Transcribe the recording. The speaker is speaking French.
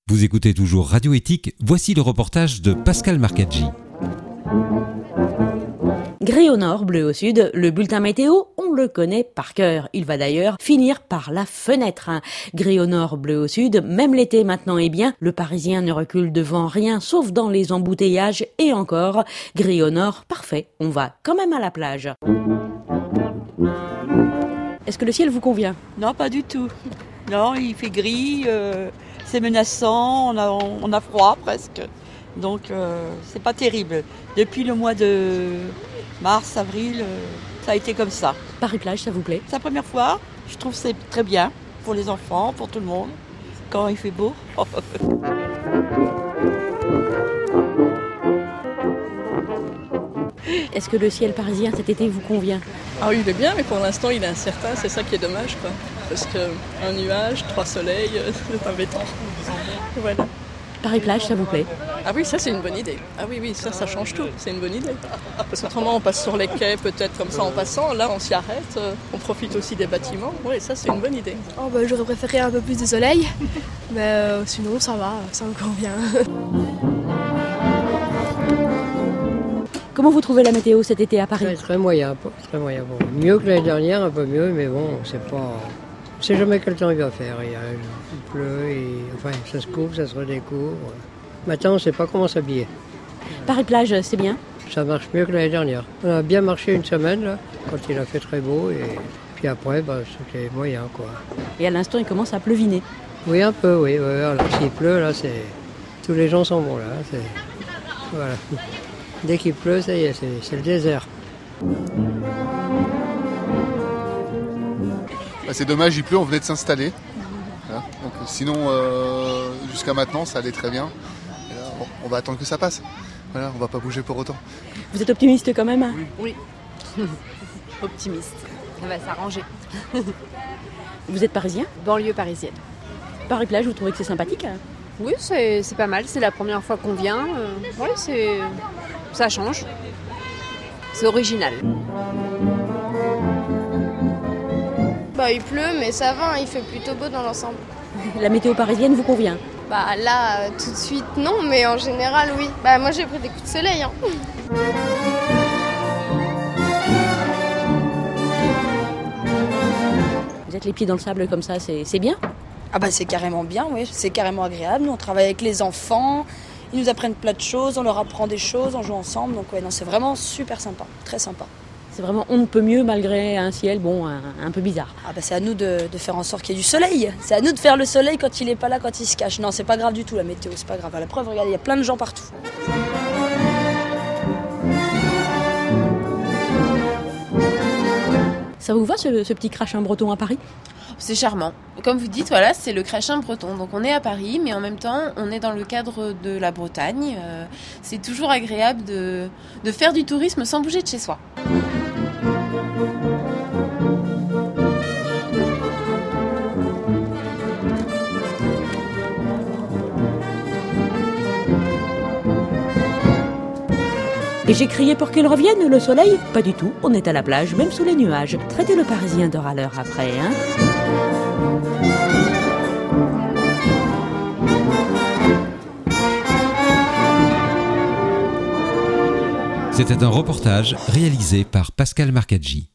Vous écoutez toujours Radio Éthique, voici le reportage de Pascal Marcaggi. Gris au nord, bleu au sud, le bulletin météo, on le connaît par cœur. Il va d'ailleurs finir par la fenêtre. Gris au nord, bleu au sud, même l'été maintenant est bien. Le Parisien ne recule devant rien, sauf dans les embouteillages. Et encore, gris au nord, parfait. On va quand même à la plage. Est-ce que le ciel vous convient ? Non, pas du tout. Non, il fait gris, c'est menaçant, on a froid presque. Donc c'est pas terrible. Depuis le mois de mars, avril, ça a été comme ça. Paris-Plage, ça vous plaît ? C'est la première fois, je trouve que c'est très bien pour les enfants, pour tout le monde, quand il fait beau. Est-ce que le ciel parisien cet été vous convient ? Ah oui, il est bien, mais pour l'instant, il est incertain. C'est ça qui est dommage, quoi. Parce qu'un nuage, 3 soleils, c'est embêtant. Voilà. Paris-Plage, ça vous plaît ? Ah oui, ça, c'est une bonne idée. Ah oui, ça change tout. C'est une bonne idée. Parce qu'autrement, on passe sur les quais, peut-être comme ça en passant. Là, on s'y arrête. On profite aussi des bâtiments. Oui, ça, c'est une bonne idée. J'aurais préféré un peu plus de soleil. Mais sinon, ça va, ça me convient. Comment vous trouvez la météo cet été à Paris ? Très moyen, très moyen. Bon, mieux que l'année dernière, un peu mieux, mais bon, c'est pas... On ne sait jamais quel temps il va faire. Il pleut, ça se coupe, ça se redécouvre. Maintenant, on ne sait pas comment s'habiller. Paris-Plage, c'est bien ? Ça marche mieux que l'année dernière. On a bien marché une semaine, là, quand il a fait très beau, et puis après, c'était moyen, quoi. Et à l'instant, il commence à pleuviner. Oui, un peu, oui. Alors, s'il pleut, là, tous les gens sont bons, là. Voilà. Dès qu'il pleut, ça y est, c'est le désert. C'est dommage, il pleut, on venait de s'installer. Voilà. Donc, sinon, jusqu'à maintenant, ça allait très bien. Et là, on va attendre que ça passe. Voilà, on va pas bouger pour autant. Vous êtes optimiste quand même ? Oui. Optimiste. Ça va s'arranger. Vous êtes parisien ? Banlieue parisienne. Paris-Plage, vous trouvez que c'est sympathique ? Oui, c'est pas mal. C'est la première fois qu'on vient. Ça change. C'est original. Il pleut, mais ça va, il fait plutôt beau dans l'ensemble. La météo parisienne vous convient ? Là, tout de suite, non, mais en général, oui. Moi, j'ai pris des coups de soleil. Vous êtes les pieds dans le sable comme ça, c'est bien ? C'est carrément bien, oui. C'est carrément agréable. Nous, on travaille avec les enfants. Ils nous apprennent plein de choses, on leur apprend des choses, on joue ensemble. Donc, c'est vraiment super sympa, très sympa. C'est vraiment on ne peut mieux malgré un ciel, un peu bizarre. C'est à nous de faire en sorte qu'il y ait du soleil. C'est à nous de faire le soleil quand il n'est pas là, quand il se cache. Non, c'est pas grave du tout la météo, c'est pas grave. À la preuve, regardez, il y a plein de gens partout. Ça vous va ce petit crachin breton à Paris ? C'est charmant. Comme vous dites, voilà, c'est le crachin breton. Donc on est à Paris, mais en même temps, on est dans le cadre de la Bretagne. C'est toujours agréable de faire du tourisme sans bouger de chez soi. Et j'ai crié pour qu'il revienne, le soleil ? Pas du tout, on est à la plage, même sous les nuages. Traitez le Parisien de râleur après, hein ? C'était un reportage réalisé par Pascal Marcaggi.